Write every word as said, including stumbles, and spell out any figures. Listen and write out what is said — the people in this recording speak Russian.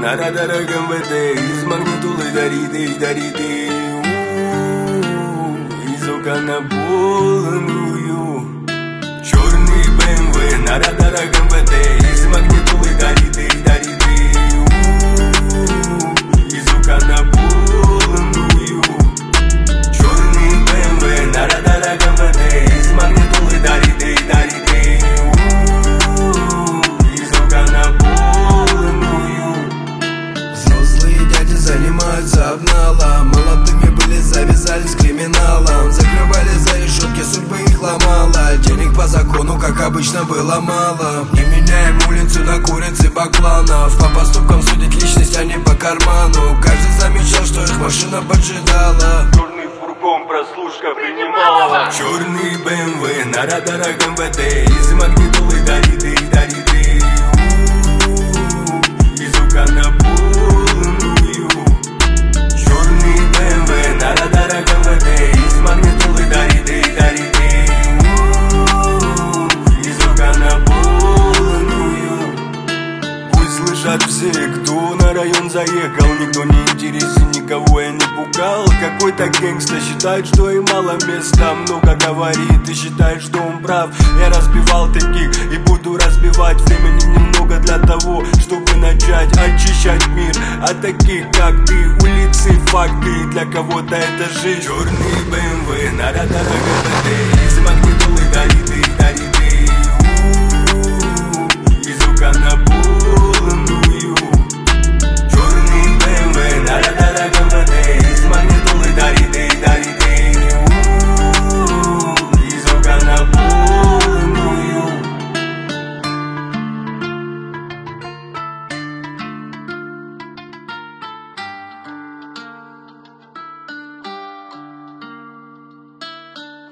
на радарах эм вэ дэ, из магнитулы дариды, дариды. Из окна полную. Черный бэ эм вэ на радарах эм вэ дэ, из магнитулы дариды, дариды. Из окна полную. Черный бэ эм вэ на радарах эм вэ дэ, из магнитулы дариды, дариды. Из окна полную. Взрослые дяди занимаются обналом, молодыми были, завязали с криминалом, закрывали за решетки, судьбы их ломала. Денег по закону, как обычно, было мало. Не меняем улицу на курицы бакланов, по поступкам судить личность, а не по карману. Каждый замечал, что их машина поджидала. Черный фургон прослушка принимала. Черный бэ эм вэ на радарах эм вэ дэ, из магнитулы дариды, дариды. Из окна полную. Черный бэ эм вэ на радарах эм вэ дэ, из магнитулы дариды, дариды. Из окна полную. Пусть слышат все, кто на район заехал. Никто не интересен, никого я не пугал. Какой-то гэнгста считает, что им мало места, много говорит и считает, что он прав. Я разбивал таких и буду разбивать. Времени немного для того, чтобы начать очищать мир от таких, как ты. Улицы, факты, для кого-то это жизнь. Черный бэ эм вэ на радарах эм вэ дэ, из магнитулы дариды.